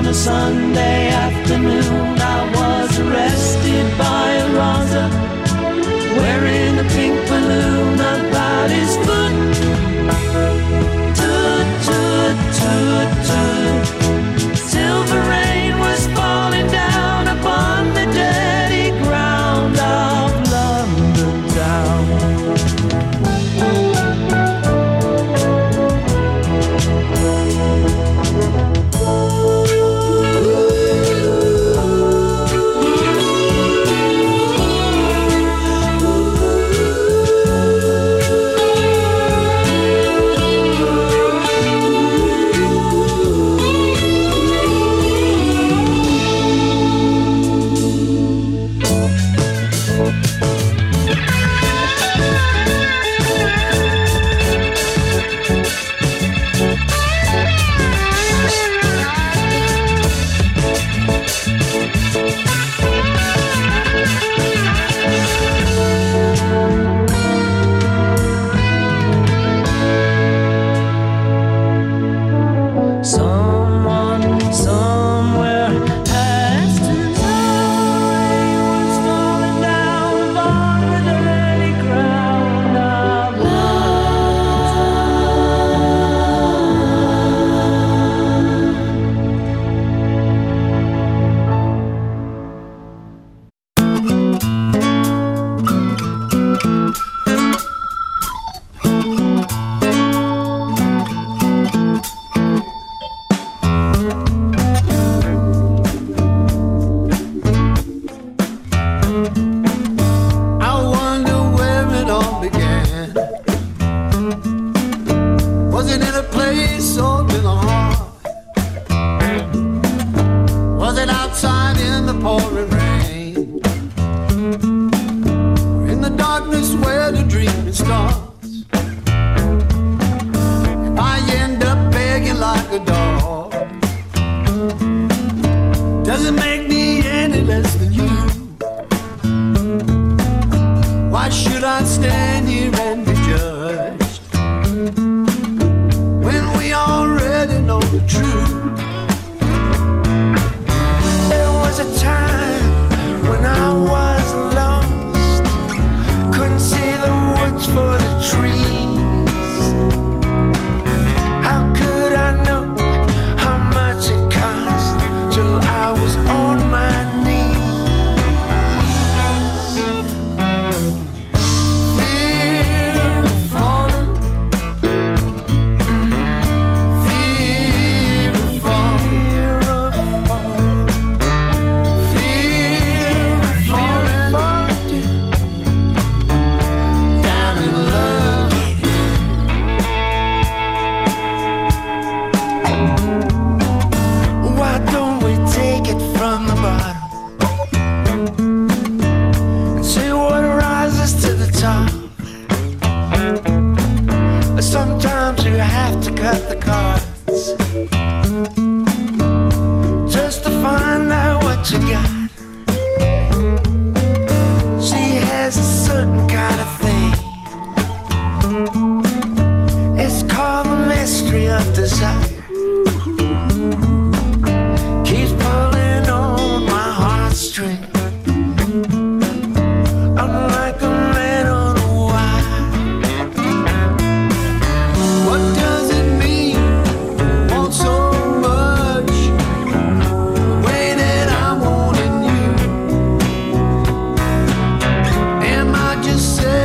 a Sunday afternoon, I was arrested by a Raza wearing a pink balloon about his foot. Toot, toot, toot, toot. Silver rain was falling down upon the dirty ground of London town.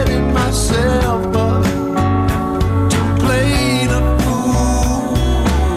Myself up to play the fool.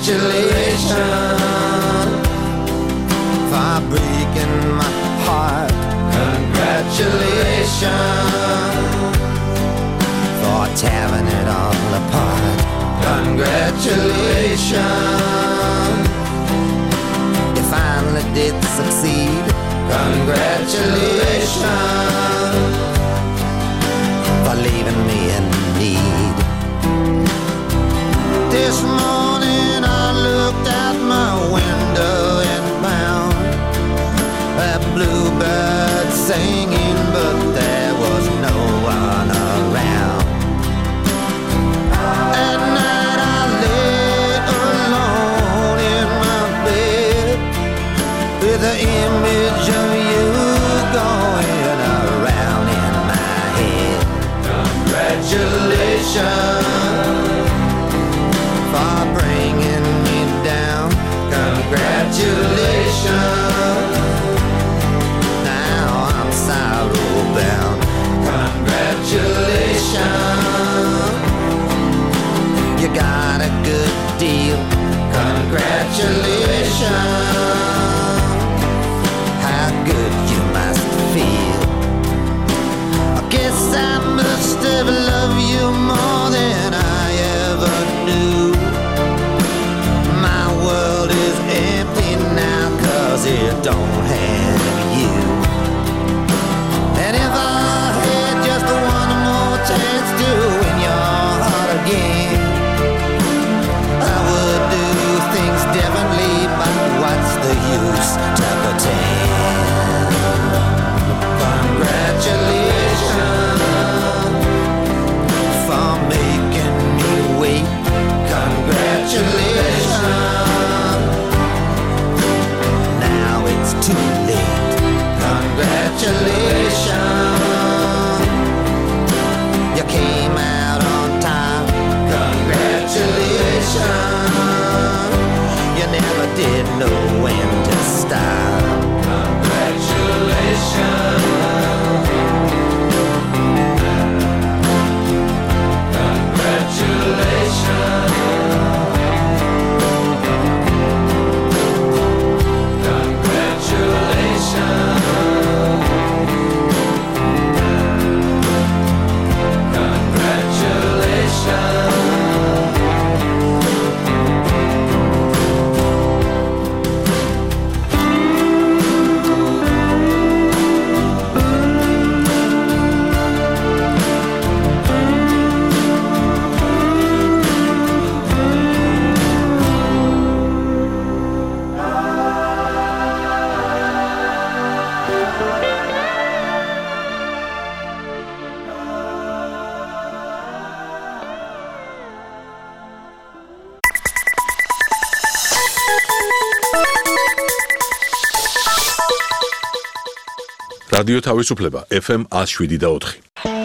Congratulations for breaking my heart. Congratulations for tearing it all apart. Congratulations, you finally did succeed. Congratulations for leaving me in need. This morning I looked out my window and found a bluebird singing, but there was no one around. At night I lay alone in my bed with the image of you going around in my head. Congratulations for bringing me down. Congratulations, now I'm sorrow bound. Congratulations, you got a good deal. Congratulations, how good you must feel. I guess I must have loved you more than I ever knew. My world is empty now 'cause it don't have you. And if I had just one more chance to win your heart again, I would do things differently, but what's the use to pretend? Congratulations for making me wait. Congratulations, now it's too late. Congratulations, you came out on top. Congratulations, you never did know when to stop. Congratulations, congratulations, congratulations, congratulations. რადიო თავისუფლება FM 107.4.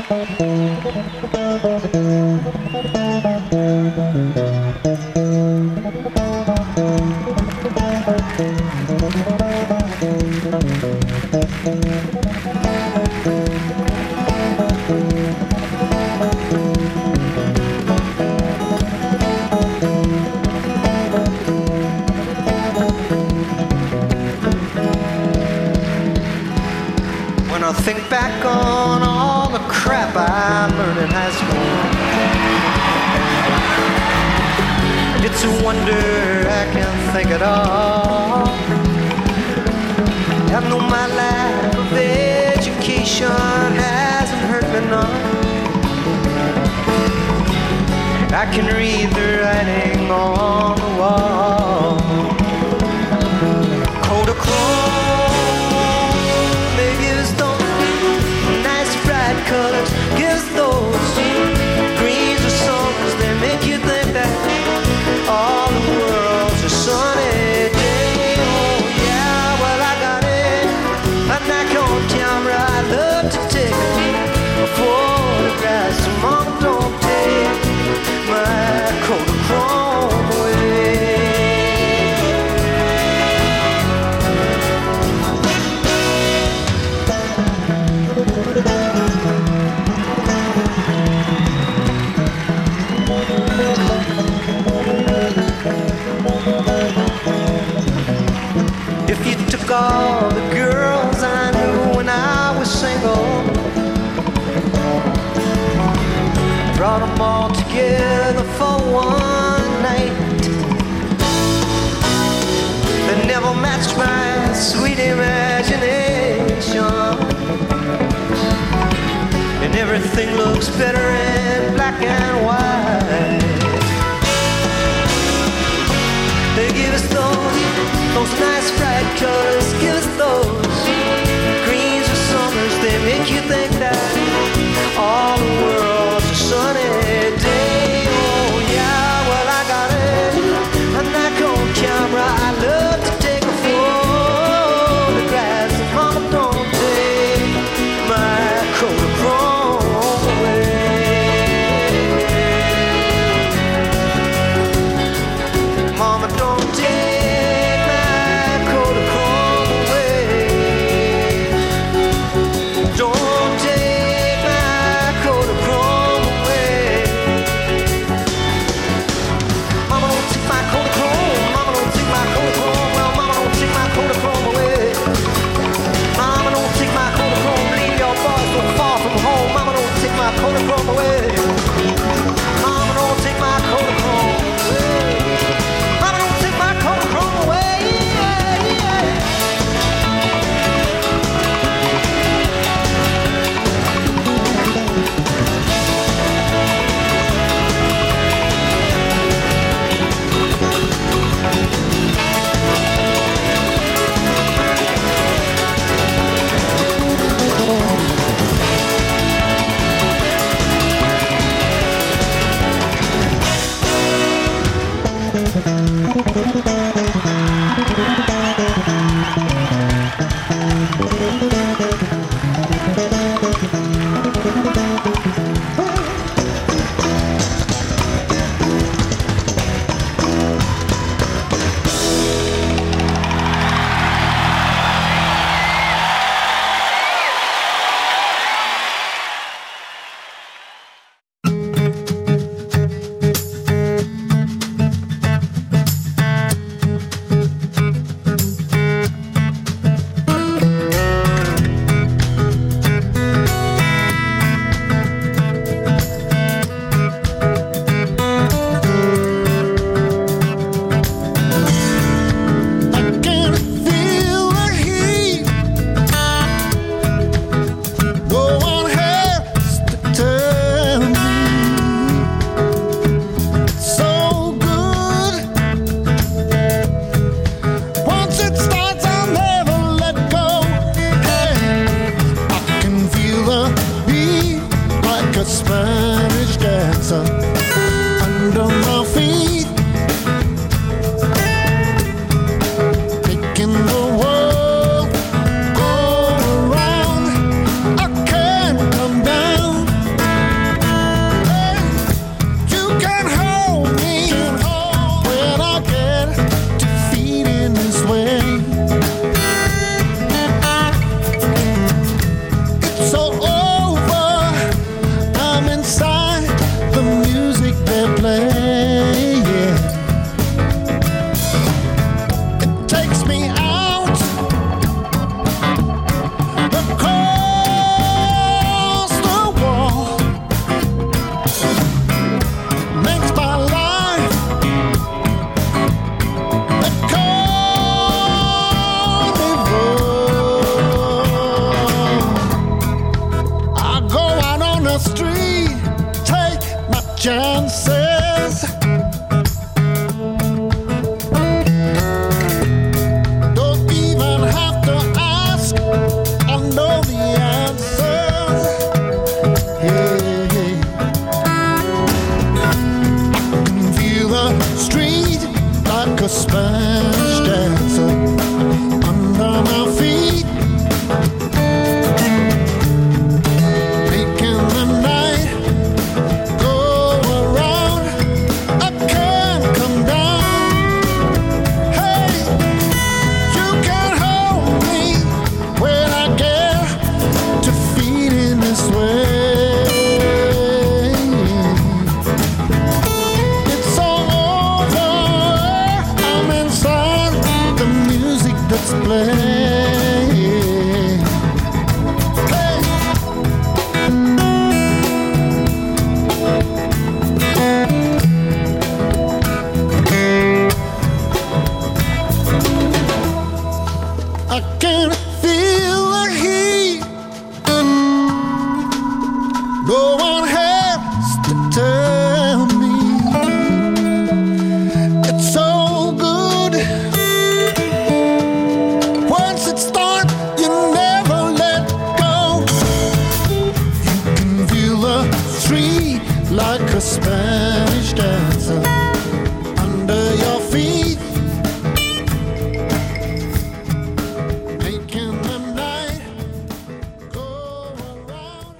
When I think back on all the crap I learned in high school, it's a wonder I can think at all. I know my lack of education hasn't hurt me none. I can read the writing on the wall. Kodachrome, they give us those nice bright colors, gives those greens or songs that make you think that all the world's a sunny day. Oh yeah, well I got it, and I on camera I love to take photographs. Mom, don't take my Kodachrome away. all the girls I knew when I was single, brought them all together for one night. They never matched my sweet imagination, and everything looks better in black and white. They give us those nice bright colors, give us those greens or summers. They make you think that all the world's a sunny day. Oh yeah, well I got a Nikon camera. I love to take a photograph. Mama, don't take my Kodachrome away. Mama, don't take my Kodachrome away. Don't take my Kodachrome away. Mama, don't take my Kodachrome. Mama, don't take my Kodachrome. Well, Mama, don't take my Kodachrome away. Mama, don't take my Kodachrome. Leave your boys so far from home. Mama, don't take my Kodachrome away. Mama, don't take my Kodachrome away. Mama, don't take my Kodachrome away. Yeah, yeah. that's playing. Spanish dancer under your feet. Making the night go around.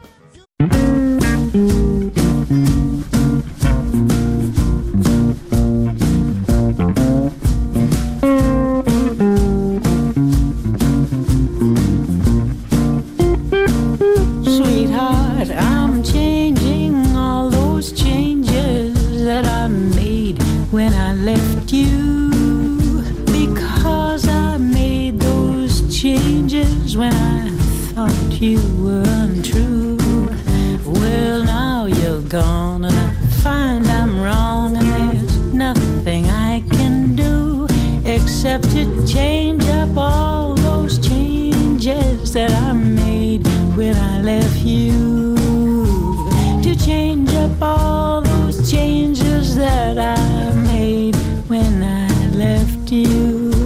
Sweetheart, I'm changing all those changes that I made when I left you, because I made those changes when I thought you were untrue. Well, now you're gone and I find I'm wrong, and there's nothing I can do except to change up all those changes that I made when I left you. To change up all those changes that I made when I left you.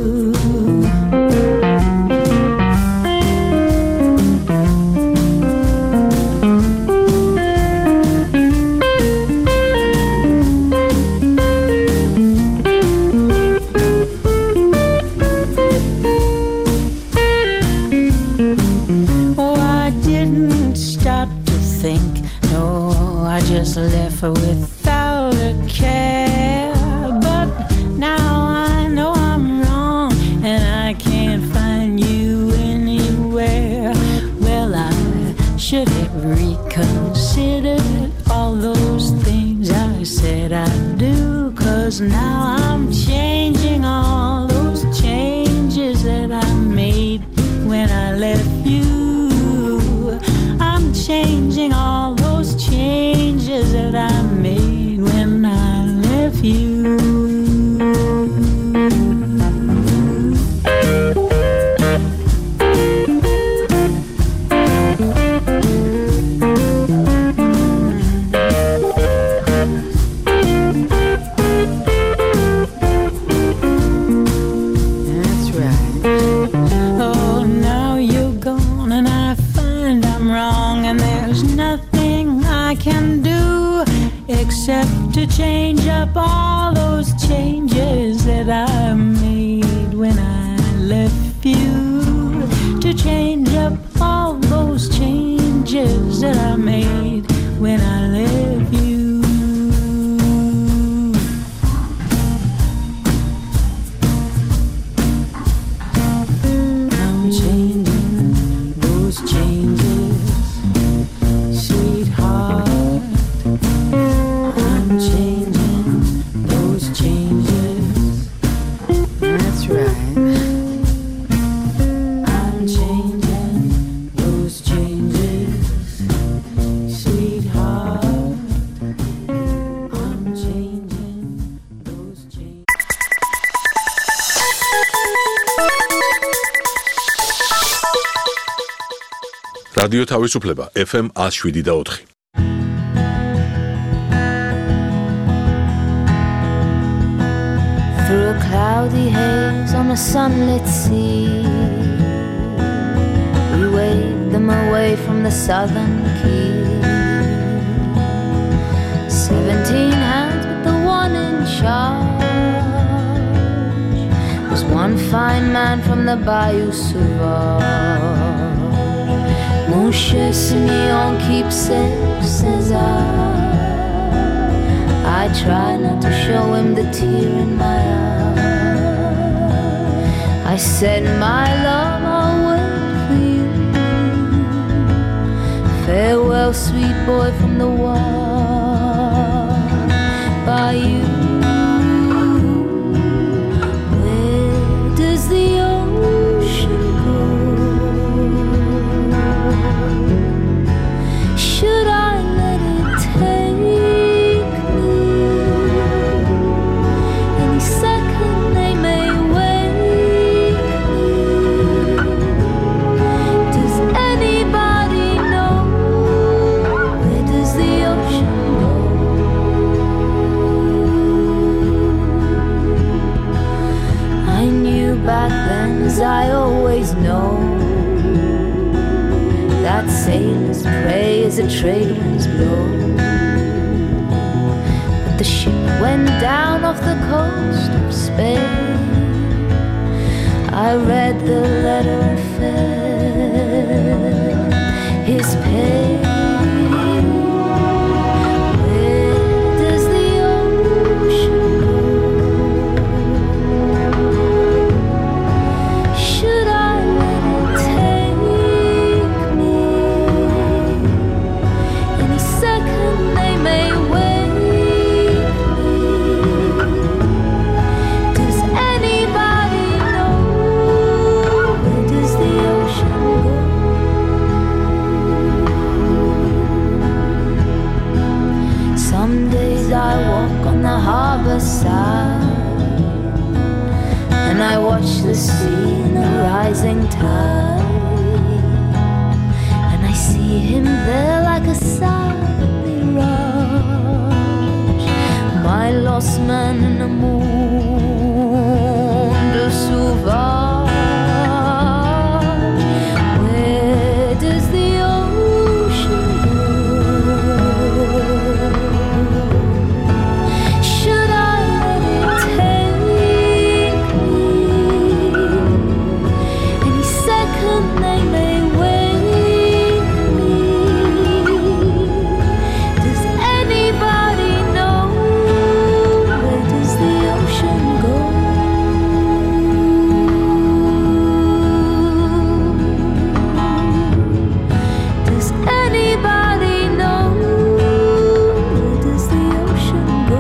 Oh, I didn't stop to think, no, I just left her without a care. But now I know I'm wrong and I can't find you anywhere. Well, I should have reconsidered all those things I said I'd do, 'cause now I'm changing all those changes that I made when I left you. I'm changing all those changes that I made when I left you. That's right. Oh, now you're gone and I find I'm wrong, and there's nothing I can do except to change up all those changes that I made when I left you. To change up all those changes that I made when I left you. I'm changing those changes, sweetheart. I'm changing those changes. That's right. I'm changing those changes, sweetheart. I'm changing those changes. რადიო თავისუფლება FM 107.4. Through a cloudy haze on a sunlit sea, we waved them away from the southern key. 17 hands, but the one in charge was one fine man from the Bayou Sauvage. Mon cher Simeon, keep safe, says I try not to show him the tear in my eye. I said, my love, I'll wait for you. Farewell, sweet boy from the wild bayou. Where does the ocean go? Should I let it take me? Any second they may wake me. Does anybody know, where does the ocean go? I knew back then, as I always know, that sailors pray as a trade winds blow. I read the letter and felt his pain. Where does the ocean go? Should I let it take me? Any second they may wake me. Does anybody know? Where does the ocean go? Some days I walk on the harbor side and I watch the sea in the rising tide, and I see him there like a silent mirage, my lost man in the monde sauvage. Where does the ocean go? Should I let it take me? Any second they may wake me. Does anybody know? Where does the ocean go? Does anybody know? Where does the ocean go?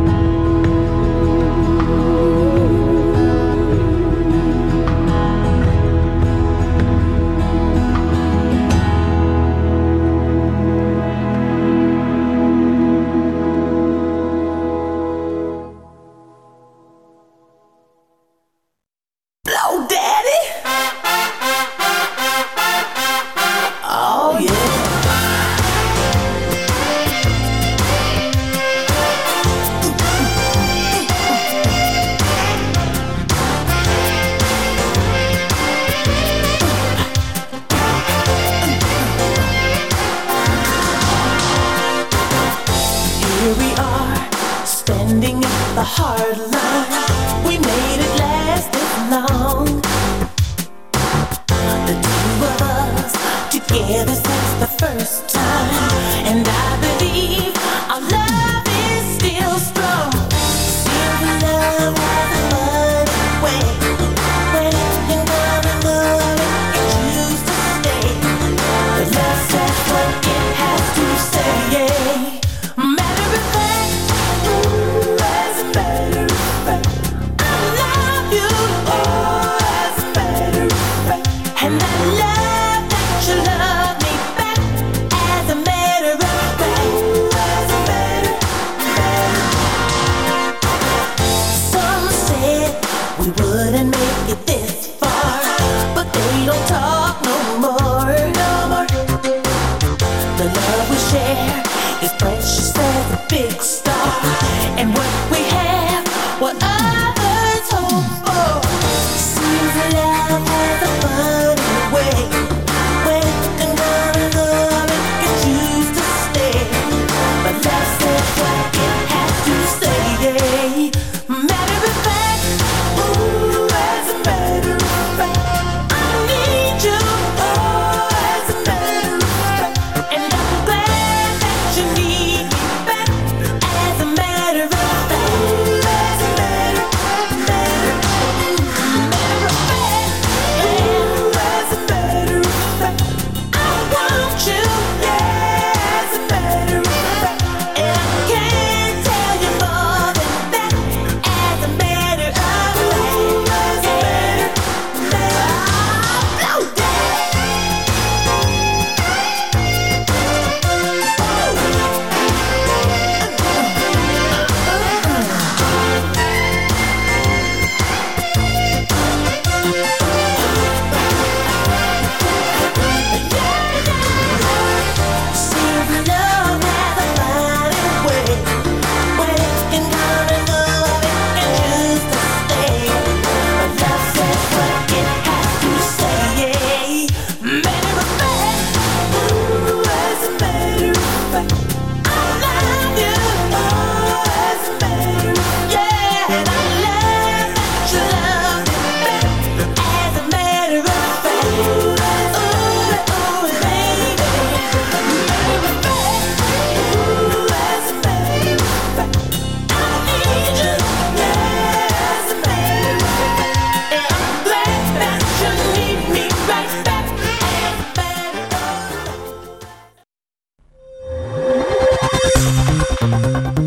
Blow daddy. Oh yeah. Here we are, standing at the hard line. We made it last this long. The two of us together since the first time, and I believe our love is still strong. Seems love has a funny way when you love and love it, it choose to stay. But love says what it has to say. Matter of fact, as a matter of fact, I love you. Oh, as a matter of fact, and I love that you love me back. As a matter of fact, as a matter of fact. Some said we wouldn't make it this far, but they don't talk no more, no more. The love we share is precious as a big star, and what we have, what others hope for. Seems love has a funny way when you love and love it, can choose to stay. But love says what it has to say. Matter of fact, ooh, as a matter of fact, I need you. Oh, as a matter of fact, and I'm glad that you need me back. As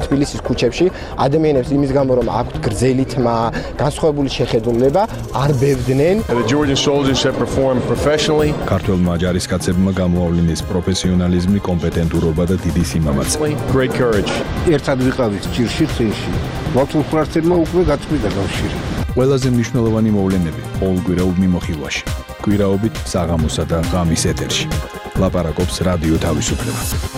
თბილისის ქუჩებში ადამიანებს იმის გამო რომ აქვთ გრძელი თმა, განსხვავებული შეხედულება, არ ბევდნენ. The Georgian soldiers have performed professionally. ქართველმა ჯარისკაცებმა გამოავლინეს პროფესიონალიზმი, კომპეტენტურობა და დიდი სიმამაცე. Great courage. ერთად ვიყავით ჭირში წინში. მართლმსვართებმა უკვე გაწყვიტა კავშირი. ყველაზე მნიშვნელოვანი მოვლენები ყოველკვირეულ მიმოხილვაში. კვირაობით საღამოსა და ღამის ეთერში. ლაპარაკობს რადიო თავისუფლება.